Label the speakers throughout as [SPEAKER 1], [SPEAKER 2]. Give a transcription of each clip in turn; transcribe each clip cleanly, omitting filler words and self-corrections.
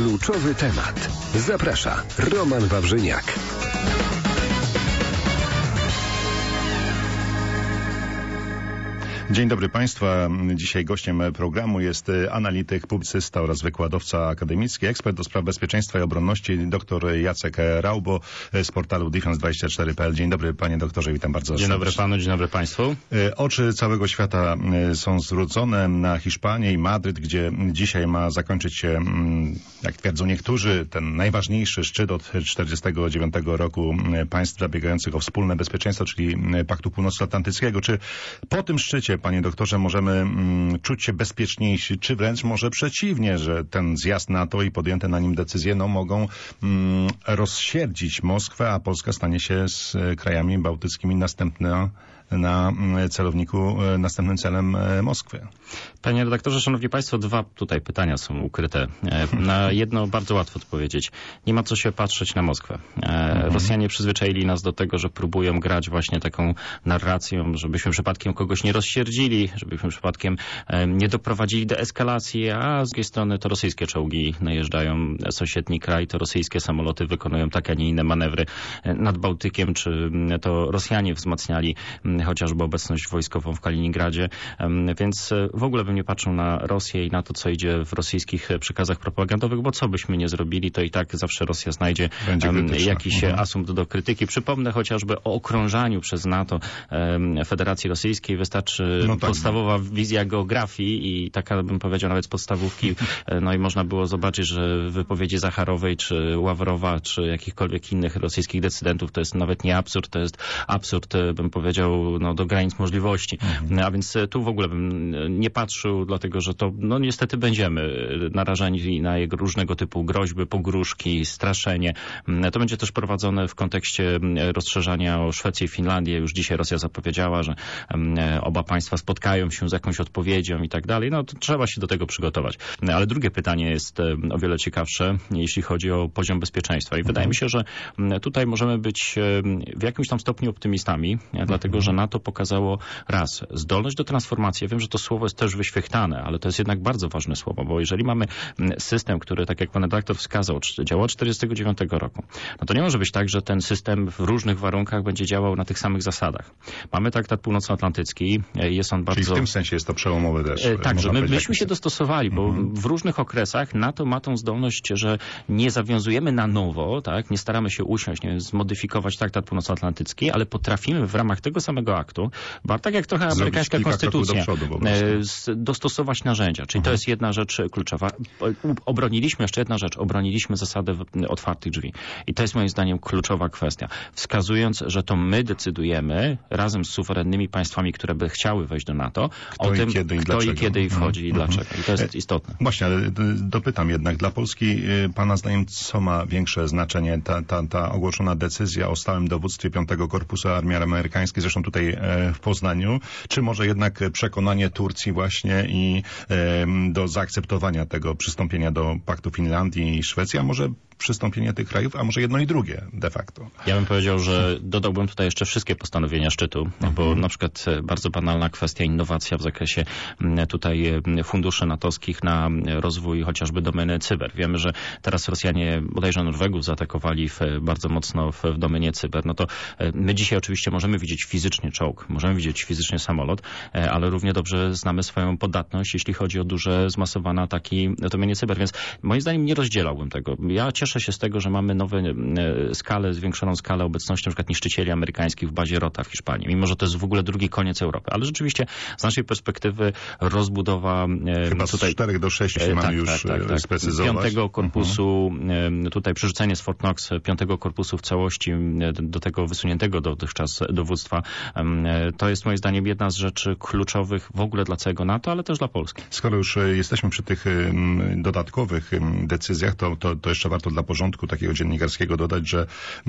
[SPEAKER 1] Kluczowy temat. Zaprasza Roman Wawrzyniak.
[SPEAKER 2] Dzień dobry Państwa. Dzisiaj gościem programu jest analityk, publicysta oraz wykładowca akademicki, ekspert do spraw bezpieczeństwa i obronności, dr Jacek Raubo z portalu Defense24.pl. Dzień dobry Panie doktorze, witam bardzo serdecznie.
[SPEAKER 3] Dzień dobry Panu, dzień dobry Państwu.
[SPEAKER 2] Oczy całego świata są zwrócone na Hiszpanię i Madryt, gdzie dzisiaj ma zakończyć się, jak twierdzą niektórzy, ten najważniejszy szczyt od 1949 roku państw zabiegających o wspólne bezpieczeństwo, czyli Paktu Północnoatlantyckiego. Czy po tym szczycie, Panie doktorze, możemy czuć się bezpieczniejsi, czy wręcz może przeciwnie, że ten zjazd NATO i podjęte na nim decyzje mogą rozsierdzić Moskwę, a Polska stanie się z krajami bałtyckimi następnym celem Moskwy?
[SPEAKER 3] Panie redaktorze, szanowni Państwo, dwa tutaj pytania są ukryte. Na jedno bardzo łatwo odpowiedzieć. Nie ma co się patrzeć na Moskwę. Rosjanie przyzwyczaili nas do tego, że próbują grać właśnie taką narracją, żebyśmy przypadkiem kogoś nie rozsierdzili, żebyśmy przypadkiem nie doprowadzili do eskalacji, a z drugiej strony to rosyjskie czołgi najeżdżają sąsiedni kraj, to rosyjskie samoloty wykonują takie, a nie inne manewry nad Bałtykiem, czy to Rosjanie wzmacniali chociażby obecność wojskową w Kaliningradzie, więc w ogóle bym nie patrzył na Rosję i na to, co idzie w rosyjskich przekazach propagandowych, bo co byśmy nie zrobili, to i tak zawsze Rosja znajdzie jakiś asumpt do krytyki. Przypomnę chociażby o okrążaniu przez NATO Federacji Rosyjskiej. Wystarczy podstawowa wizja geografii i taka, bym powiedział, nawet z podstawówki, no i można było zobaczyć, że wypowiedzi Zacharowej, czy Ławrowa, czy jakichkolwiek innych rosyjskich decydentów to jest nawet nie absurd, to jest absurd, bym powiedział, do granic możliwości. A więc tu w ogóle bym nie patrzył, dlatego że to niestety będziemy narażeni na jego różnego typu groźby, pogróżki, straszenie. To będzie też prowadzone w kontekście rozszerzania o Szwecję i Finlandię. Już dzisiaj Rosja zapowiedziała, że oba państwa spotkają się z jakąś odpowiedzią i tak dalej. To trzeba się do tego przygotować. Ale drugie pytanie jest o wiele ciekawsze, jeśli chodzi o poziom bezpieczeństwa. I wydaje mi się, że tutaj możemy być w jakimś tam stopniu optymistami, dlatego że NATO pokazało raz zdolność do transformacji. Ja wiem, że to słowo jest też wyświechtane, ale to jest jednak bardzo ważne słowo, bo jeżeli mamy system, który, tak jak pan redaktor wskazał, działa od 1949 roku, to nie może być tak, że ten system w różnych warunkach będzie działał na tych samych zasadach. Mamy traktat północnoatlantycki, jest on bardzo...
[SPEAKER 2] Czyli w tym sensie jest to przełomowy też.
[SPEAKER 3] Tak, że myśmy się dostosowali, bo w różnych okresach NATO ma tą zdolność, że nie zawiązujemy na nowo, tak, nie staramy się usiąść, zmodyfikować traktat północnoatlantycki, ale potrafimy w ramach tego samego aktu, bo tak jak trochę amerykańska konstytucja, dostosować narzędzia. Czyli to jest jedna rzecz kluczowa. Jeszcze jedna rzecz, obroniliśmy zasadę otwartych drzwi. I to jest moim zdaniem kluczowa kwestia. Wskazując, że to my decydujemy razem z suwerennymi państwami, które by chciały wejść do NATO, o tym, kto i kiedy wchodzi i dlaczego. I to jest istotne.
[SPEAKER 2] Właśnie, ale dopytam jednak, dla Polski pana zdaniem co ma większe znaczenie? Ta ogłoszona decyzja o stałym dowództwie 5 Korpusu Armii Amerykańskiej, zresztą tutaj w Poznaniu, czy może jednak przekonanie Turcji właśnie i do zaakceptowania tego przystąpienia do Paktu Finlandii i Szwecji, a może przystąpienie tych krajów, a może jedno i drugie de facto?
[SPEAKER 3] Ja bym powiedział, że dodałbym tutaj jeszcze wszystkie postanowienia szczytu, bo na przykład bardzo banalna kwestia, innowacja w zakresie tutaj funduszy natowskich na rozwój chociażby domeny cyber. Wiemy, że teraz Rosjanie bodajże Norwegów zaatakowali bardzo mocno w domenie cyber. To my dzisiaj oczywiście możemy widzieć fizycznie czołg, możemy widzieć fizycznie samolot, ale równie dobrze znamy swoją podatność, jeśli chodzi o duże zmasowane ataki w domenie cyber, więc moim zdaniem nie rozdzielałbym tego. Ja cieszę się z tego, że mamy zwiększoną skalę obecności na przykład niszczycieli amerykańskich w bazie Rota w Hiszpanii, mimo że to jest w ogóle drugi koniec Europy. Ale rzeczywiście z naszej perspektywy rozbudowa...
[SPEAKER 2] Chyba tutaj, z 4 do 6 się mamy już sprecyzować.
[SPEAKER 3] 5 korpusu, tutaj przerzucenie z Fort Knox 5 korpusu w całości do tego wysuniętego dotychczas dowództwa. To jest moim zdaniem jedna z rzeczy kluczowych w ogóle dla całego NATO, ale też dla Polski.
[SPEAKER 2] Skoro już jesteśmy przy tych dodatkowych decyzjach, to jeszcze warto dla dla porządku takiego dziennikarskiego dodać, że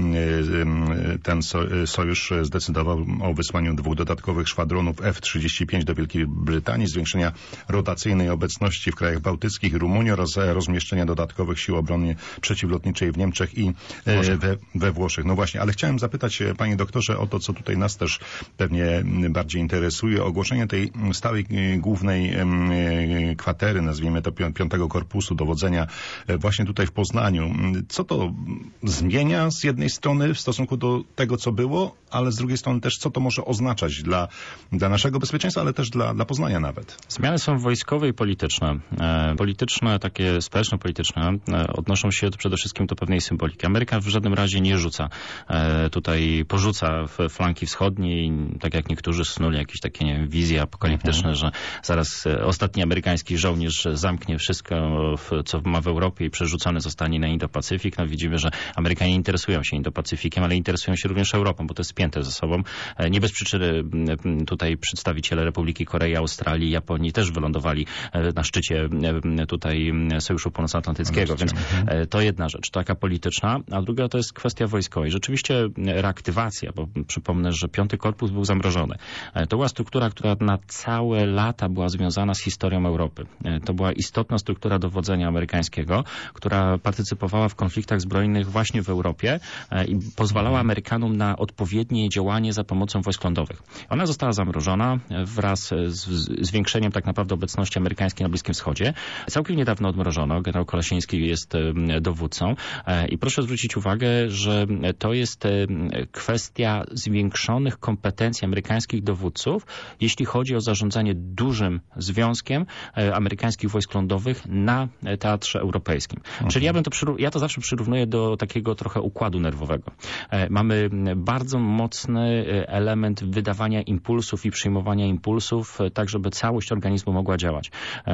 [SPEAKER 2] ten sojusz zdecydował o wysłaniu 2 dodatkowych szwadronów F-35 do Wielkiej Brytanii, zwiększenia rotacyjnej obecności w krajach bałtyckich i Rumunii oraz rozmieszczenia dodatkowych sił obrony przeciwlotniczej w Niemczech i we Włoszech. No właśnie, ale chciałem zapytać, panie doktorze, o to, co tutaj nas też pewnie bardziej interesuje. Ogłoszenie tej stałej głównej kwatery, nazwijmy to 5. Korpusu Dowodzenia właśnie tutaj w Poznaniu. Co to zmienia z jednej strony w stosunku do tego, co było, ale z drugiej strony też, co to może oznaczać dla naszego bezpieczeństwa, ale też dla Poznania nawet?
[SPEAKER 3] Zmiany są wojskowe i polityczne. Polityczne, takie społeczno-polityczne odnoszą się przede wszystkim do pewnej symboliki. Ameryka w żadnym razie nie rzuca. Tutaj porzuca flanki wschodniej, tak jak niektórzy snuli jakieś takie, nie wiem, wizje apokaliptyczne, że zaraz ostatni amerykański żołnierz zamknie wszystko, co ma w Europie i przerzucony zostanie na Indo-Pacyfik. No widzimy, że Amerykanie interesują się Indo-Pacyfikiem, ale interesują się również Europą, bo to jest spięte ze sobą. Nie bez przyczyny tutaj przedstawiciele Republiki Korei, Australii, Japonii też wylądowali na szczycie tutaj Sojuszu Północnoatlantyckiego, więc to jedna rzecz, taka polityczna, a druga to jest kwestia wojskowa. I rzeczywiście reaktywacja, bo przypomnę, że 5. Korpus był zamrożony. To była struktura, która na całe lata była związana z historią Europy. To była istotna struktura dowodzenia amerykańskiego, która partycypowała w konfliktach zbrojnych właśnie w Europie i pozwalała Amerykanom na odpowiednie działanie za pomocą wojsk lądowych. Ona została zamrożona wraz z zwiększeniem tak naprawdę obecności amerykańskiej na Bliskim Wschodzie. Całkiem niedawno odmrożono. Generał Kolasiński jest dowódcą i proszę zwrócić uwagę, że to jest kwestia zwiększonych kompetencji amerykańskich dowódców, jeśli chodzi o zarządzanie dużym związkiem amerykańskich wojsk lądowych na teatrze europejskim. Czyli ja to zawsze przyrównuję do takiego trochę układu nerwowego. Mamy bardzo mocny element wydawania impulsów i przyjmowania impulsów, tak żeby całość organizmu mogła działać.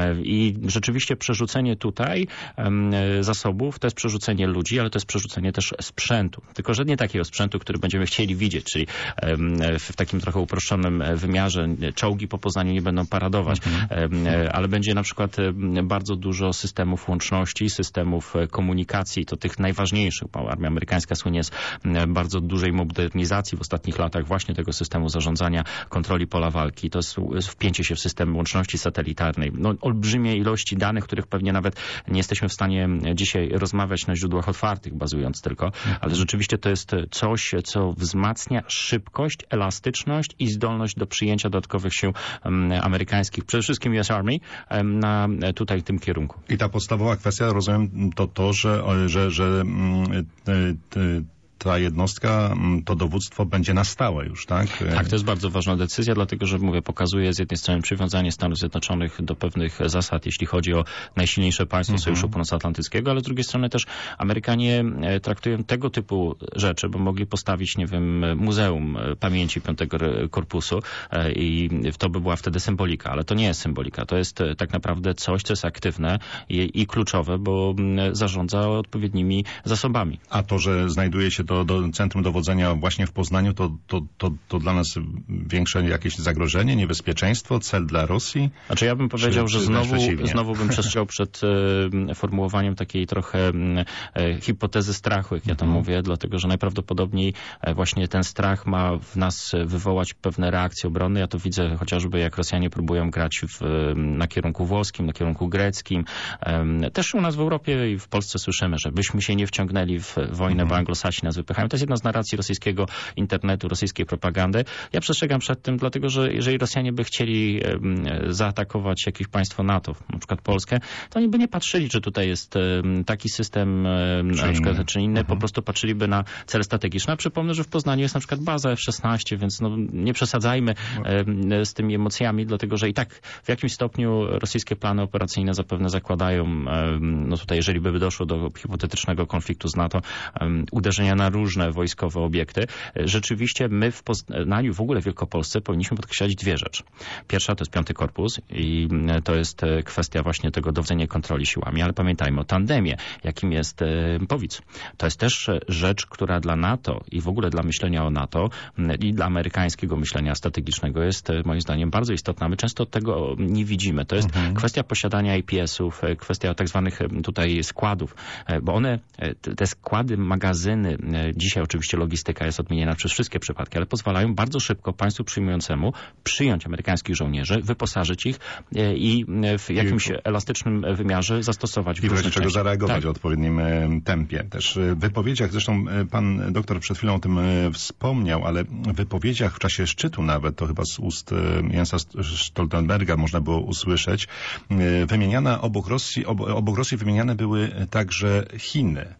[SPEAKER 3] I rzeczywiście przerzucenie tutaj zasobów to jest przerzucenie ludzi, ale to jest przerzucenie też sprzętu. Tylko że nie takiego sprzętu, który będziemy chcieli widzieć, czyli w takim trochę uproszczonym wymiarze czołgi po Poznaniu nie będą paradować, ale będzie na przykład bardzo dużo systemów łączności, systemów komunikacji, to tych najważniejszych, bo armia amerykańska słynie z bardzo dużej modernizacji w ostatnich latach właśnie tego systemu zarządzania, kontroli pola walki. To jest wpięcie się w system łączności satelitarnej. No, olbrzymie ilości danych, których pewnie nawet nie jesteśmy w stanie dzisiaj rozmawiać na źródłach otwartych, bazując tylko, ale rzeczywiście to jest coś, co wzmacnia szybkość, elastyczność i zdolność do przyjęcia dodatkowych sił amerykańskich, przede wszystkim US Army, na tutaj tym kierunku.
[SPEAKER 2] I ta podstawowa kwestia, rozumiem, to że ta jednostka, to dowództwo będzie na stałe już, tak?
[SPEAKER 3] Tak, to jest bardzo ważna decyzja, dlatego że, mówię, pokazuje z jednej strony przywiązanie Stanów Zjednoczonych do pewnych zasad, jeśli chodzi o najsilniejsze państwo Sojuszu Północnoatlantyckiego, ale z drugiej strony też Amerykanie traktują tego typu rzeczy, bo mogli postawić, nie wiem, Muzeum Pamięci 5. Korpusu i to by była wtedy symbolika, ale to nie jest symbolika, to jest tak naprawdę coś, co jest aktywne i kluczowe, bo zarządza odpowiednimi zasobami.
[SPEAKER 2] A to, że znajduje się do centrum dowodzenia właśnie w Poznaniu, to dla nas większe jakieś zagrożenie, niebezpieczeństwo, cel dla Rosji?
[SPEAKER 3] Znaczy ja bym powiedział, że znowu bym przestrzegał przed formułowaniem takiej trochę hipotezy strachu, jak ja to mówię, dlatego że najprawdopodobniej właśnie ten strach ma w nas wywołać pewne reakcje obronne. Ja to widzę chociażby, jak Rosjanie próbują grać na kierunku włoskim, na kierunku greckim. Też u nas w Europie i w Polsce słyszymy, że byśmy się nie wciągnęli w wojnę, bo Anglosasi nas wypychają. To jest jedna z narracji rosyjskiego internetu, rosyjskiej propagandy. Ja przestrzegam przed tym, dlatego że jeżeli Rosjanie by chcieli zaatakować jakieś państwo NATO, na przykład Polskę, to oni by nie patrzyli, czy tutaj jest taki system, na przykład, czy inny. Po prostu patrzyliby na cele strategiczne. A przypomnę, że w Poznaniu jest na przykład baza F-16, więc no, nie przesadzajmy z tymi emocjami, dlatego że i tak w jakimś stopniu rosyjskie plany operacyjne zapewne zakładają, no tutaj, jeżeli by doszło do hipotetycznego konfliktu z NATO, uderzenia na na różne wojskowe obiekty. Rzeczywiście my w Poznaniu, w ogóle w Wielkopolsce powinniśmy podkreślać dwie rzeczy. Pierwsza to jest 5. Korpus i to jest kwestia właśnie tego dowodzenia kontroli siłami, ale pamiętajmy o tandemie, jakim jest Powic. To jest też rzecz, która dla NATO i w ogóle dla myślenia o NATO i dla amerykańskiego myślenia strategicznego jest moim zdaniem bardzo istotna. My często tego nie widzimy. To jest kwestia posiadania IPS-ów, kwestia tak zwanych tutaj składów, bo one, te składy, magazyny, dzisiaj oczywiście logistyka jest odmieniana przez wszystkie przypadki, ale pozwalają bardzo szybko państwu przyjmującemu przyjąć amerykańskich żołnierzy, wyposażyć ich i w jakimś elastycznym wymiarze zastosować w
[SPEAKER 2] w razie czego
[SPEAKER 3] częściach.
[SPEAKER 2] zareagować w odpowiednim tempie. Też w wypowiedziach, zresztą pan doktor przed chwilą o tym wspomniał, ale w wypowiedziach w czasie szczytu nawet, to chyba z ust Jensa Stoltenberga można było usłyszeć, wymieniana obok Rosji wymieniane były także Chiny.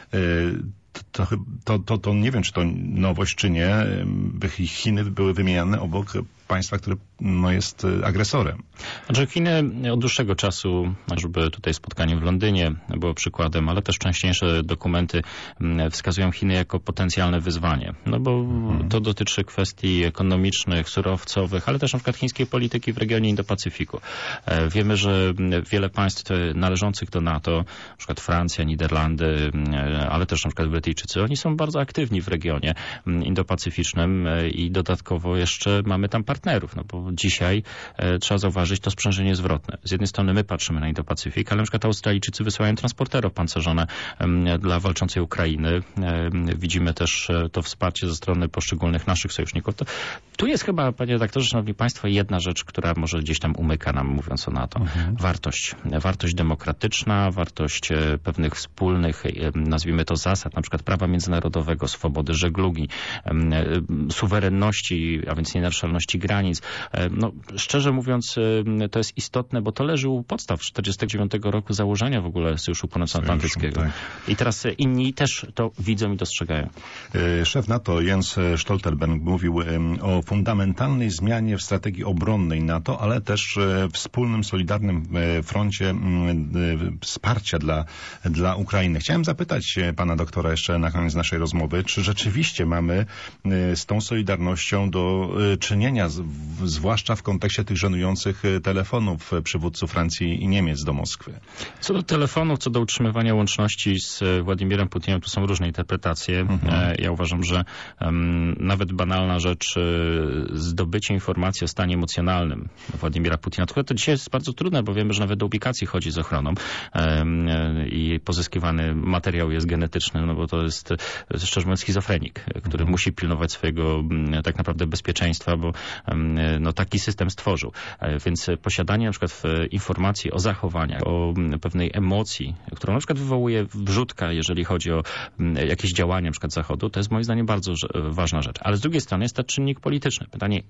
[SPEAKER 2] To nie wiem, czy to nowość, czy nie. Chiny były wymieniane obok państwa, które jest agresorem.
[SPEAKER 3] Znaczy Chiny od dłuższego czasu, choćby tutaj spotkanie w Londynie było przykładem, ale też wcześniejsze dokumenty wskazują Chiny jako potencjalne wyzwanie. No bo to dotyczy kwestii ekonomicznych, surowcowych, ale też na przykład chińskiej polityki w regionie Indo-Pacyfiku. Wiemy, że wiele państw należących do NATO, na przykład Francja, Niderlandy, ale też na przykład Brytyjczycy, oni są bardzo aktywni w regionie Indo-Pacyficznym i dodatkowo jeszcze mamy tam partnerów, no bo dzisiaj trzeba zauważyć to sprzężenie zwrotne. Z jednej strony my patrzymy na Indo-Pacyfik, ale na przykład Australijczycy wysyłają transportery opancerzone dla walczącej Ukrainy. Widzimy też to wsparcie ze strony poszczególnych naszych sojuszników. Tu jest chyba, panie redaktorze, szanowni państwo, jedna rzecz, która może gdzieś tam umyka nam, mówiąc o NATO. Wartość demokratyczna, wartość pewnych wspólnych, nazwijmy to zasad, na przykład prawa międzynarodowego, swobody żeglugi, suwerenności, a więc nienaruszalności granic. No, szczerze mówiąc, to jest istotne, bo to leży u podstaw 1949 roku założenia w ogóle Sojuszu Północnoatlantyckiego. Tak. I teraz inni też to widzą i dostrzegają.
[SPEAKER 2] Szef NATO Jens Stoltenberg mówił o fundamentalnej zmianie w strategii obronnej NATO, ale też wspólnym, solidarnym froncie wsparcia dla Ukrainy. Chciałem zapytać pana doktora jeszcze na koniec naszej rozmowy, czy rzeczywiście mamy z tą solidarnością do czynienia, zwłaszcza w kontekście tych żenujących telefonów przywódców Francji i Niemiec do Moskwy.
[SPEAKER 3] Co do telefonów, co do utrzymywania łączności z Władimirem Putinem, to są różne interpretacje. Ja uważam, że nawet banalna rzecz, zdobycie informacji o stanie emocjonalnym Władimira Putina, to dzisiaj jest bardzo trudne, bo wiemy, że nawet do ubikacji chodzi z ochroną i pozyskiwany materiał jest genetyczny, no bo to jest, szczerze mówiąc, schizofrenik, który musi pilnować swojego tak naprawdę bezpieczeństwa, bo no, taki system stworzył. Więc posiadanie na przykład informacji o zachowaniach, o pewnej emocji, którą na przykład wywołuje wrzutka, jeżeli chodzi o jakieś działania na przykład Zachodu, to jest moim zdaniem bardzo ważna rzecz. Ale z drugiej strony jest to czynnik polityczny. Pytanie,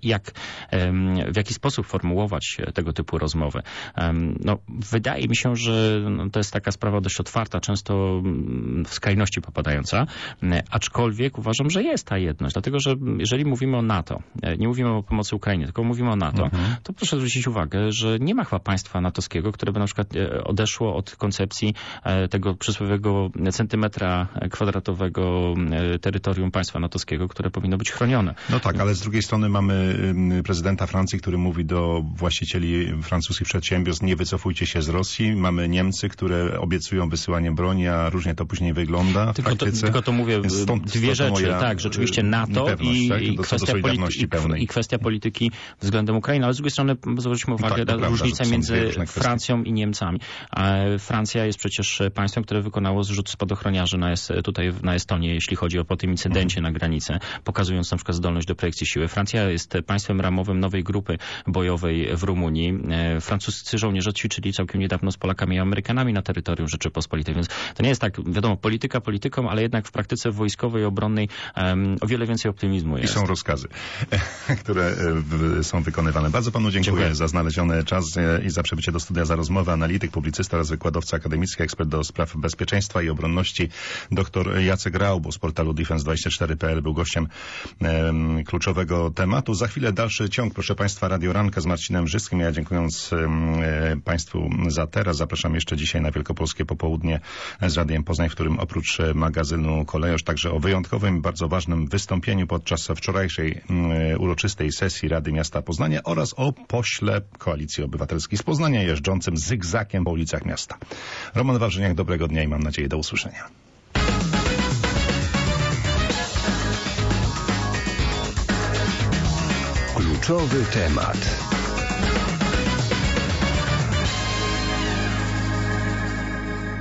[SPEAKER 3] w jaki sposób formułować tego typu rozmowy. No, wydaje mi się, że to jest taka sprawa dość otwarta, często w skrajności popadająca, aczkolwiek uważam, że jest ta jedność, dlatego, że jeżeli mówimy o NATO, nie mówimy o pomocy Ukrainie, tylko mówimy o NATO, to proszę zwrócić uwagę, że nie ma chyba państwa natowskiego, które by na przykład odeszło od koncepcji tego przysłowiowego centymetra kwadratowego terytorium państwa natowskiego, które powinno być chronione.
[SPEAKER 2] No tak, ale z drugiej strony mamy prezydenta Francji, który mówi do właścicieli francuskich przedsiębiorstw: nie wycofujcie się z Rosji. Mamy Niemcy, które obiecują wysyłanie broni, a różnie to później wygląda w praktyce.
[SPEAKER 3] Tylko to mówię, dwie rzeczy. Tak, rzeczywiście NATO i kwestia polityki względem Ukrainy, ale z drugiej strony zwróćmy uwagę na różnicę między Francją i Niemcami. Francja jest przecież państwem, które wykonało zrzut spadochroniarzy tutaj na Estonię, jeśli chodzi o po tym incydencie na granicy, pokazując na przykład zdolność do projekcji siły. Francja jest państwem ramowym nowej grupy bojowej w Rumunii. Francuscy żołnierze ćwiczyli całkiem niedawno z Polakami i Amerykanami na terytorium Rzeczypospolitej, więc to nie jest tak, wiadomo, polityka polityką, ale jednak w praktyce wojskowej, obronnej o wiele więcej optymizmu jest.
[SPEAKER 2] I są rozkazy, które są wykonywane. Bardzo panu dziękuję za znaleziony czas i za przybycie do studia, za rozmowę. Analityk, publicysta oraz wykładowca akademicki, ekspert do spraw bezpieczeństwa i obronności, dr Jacek Raubo z portalu defense24.pl był gościem kluczowego tematu. Za chwilę dalszy ciąg, proszę państwa, Radio Ranka z Marcinem Brzyskim. Ja dziękując państwu za teraz, zapraszam jeszcze dzisiaj na Wielkopolskie Popołudnie z Radiem Poznań, w którym oprócz magazynu Kolejosz także o wyjątkowym, bardzo ważnym wystąpieniu podczas wczorajszej uroczystej sesji Rady Miasta Poznania oraz o pośle Koalicji Obywatelskiej z Poznania jeżdżącym zygzakiem po ulicach miasta. Roman Wawrzyniak, dobrego dnia i mam nadzieję do usłyszenia.
[SPEAKER 1] Kluczowy temat.